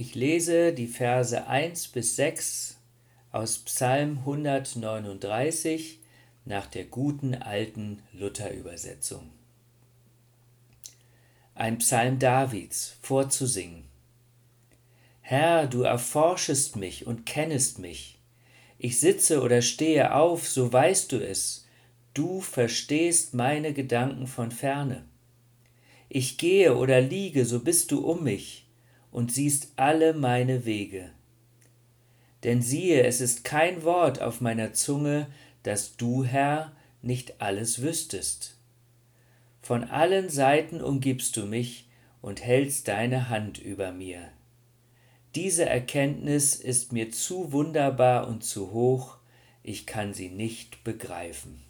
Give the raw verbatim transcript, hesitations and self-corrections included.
Ich lese die Verse eins bis sechs aus Psalm hundertneununddreißig nach der guten alten Luther-Übersetzung. Ein Psalm Davids, vorzusingen. Herr, du erforschest mich und kennest mich. Ich sitze oder stehe auf, so weißt du es. Du verstehst meine Gedanken von ferne. Ich gehe oder liege, so bist du um mich und siehst alle meine Wege. Denn siehe, es ist kein Wort auf meiner Zunge, dass du, Herr, nicht alles wüsstest. Von allen Seiten umgibst du mich und hältst deine Hand über mir. Diese Erkenntnis ist mir zu wunderbar und zu hoch, ich kann sie nicht begreifen.